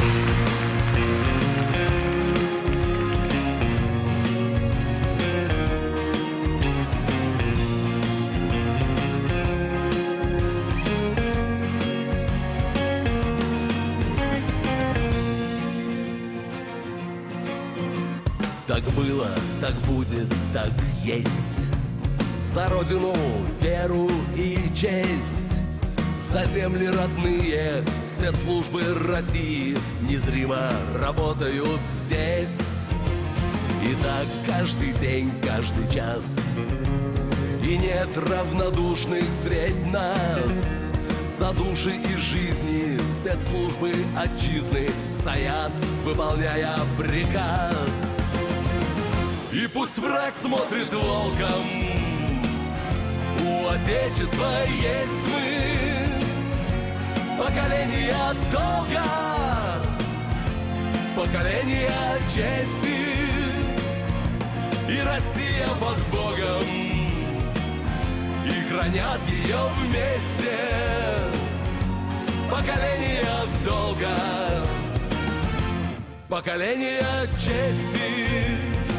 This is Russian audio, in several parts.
Так было, так будет, так есть. За родину, веру и честь, за земли родные спецслужбы России незримо работают здесь. И так каждый день, каждый час, и нет равнодушных средь нас. За души и жизни спецслужбы отчизны стоят, выполняя приказ. И пусть враг смотрит волком, у Отечества есть мы. Поколение долга, поколение чести, и Россия под Богом, и хранят ее вместе. Поколение долга, поколение чести,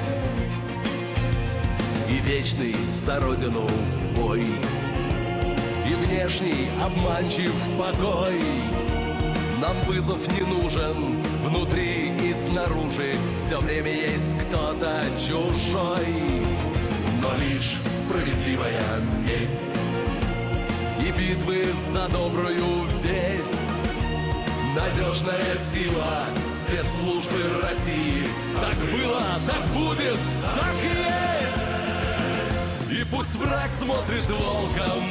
и вечный за родину бой, и внешний обманчив покой. Нам вызов не нужен внутри и снаружи, все время есть кто-то чужой. Но лишь справедливая месть и битвы за добрую весть, надежная сила спецслужбы России. Так было, так будет, так и есть. И пусть враг смотрит волком,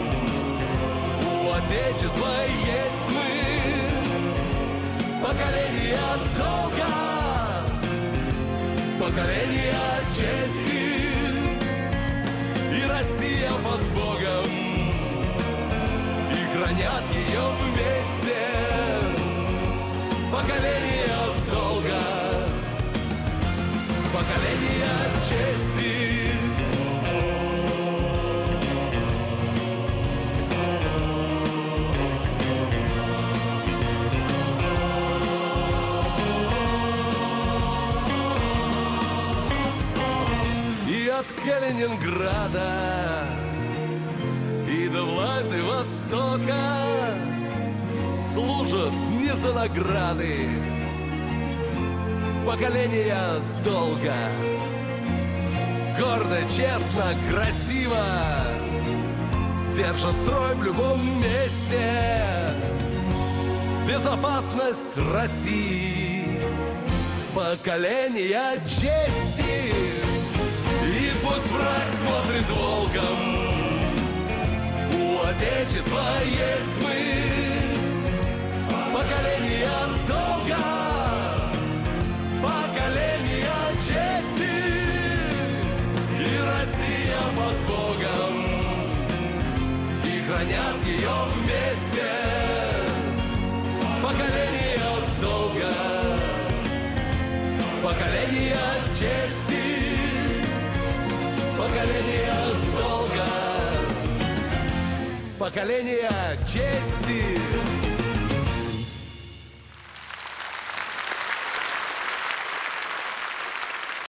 у Отечества есть мы. Поколение долга, поколение чести, и Россия под Богом, и хранят ее вместе. Поколение долга, поколение чести. От Калининграда и до Владивостока служат не за награды. Поколение долга, гордо, честно, красиво держат строй в любом месте. Безопасность России, поколение чести. И пусть враг смотрит волком, у Отечества есть мы. Поколение долга, поколение чести, и Россия под Богом, и хранят ее вместе. Поколение долга, поколение чести, поколение долга, поколение чести.